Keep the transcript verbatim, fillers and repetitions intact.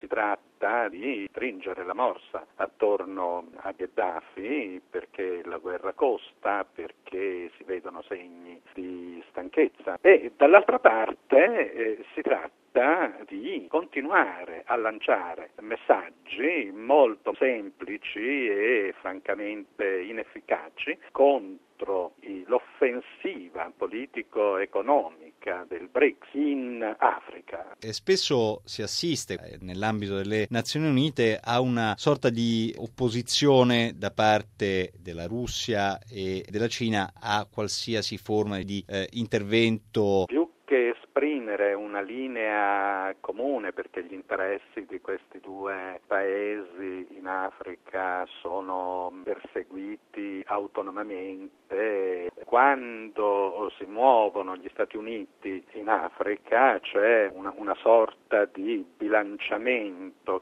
Si tratta di stringere la morsa attorno a Gheddafi perché la guerra costa, perché si vedono segni di stanchezza e dall'altra parte eh, si tratta di continuare a lanciare messaggi molto semplici e francamente inefficaci contro l'offensiva politico-economica del BRICS in Africa. E spesso si assiste nell'ambito delle Nazioni Unite a una sorta di opposizione da parte della Russia e della Cina a qualsiasi forma di eh, intervento. Più che esprimere una linea comune, perché gli interessi di questi due paesi in Africa sono perseguiti autonomamente, quando si muovono gli Stati Uniti in Africa c'è una, una sorta di bilanciamento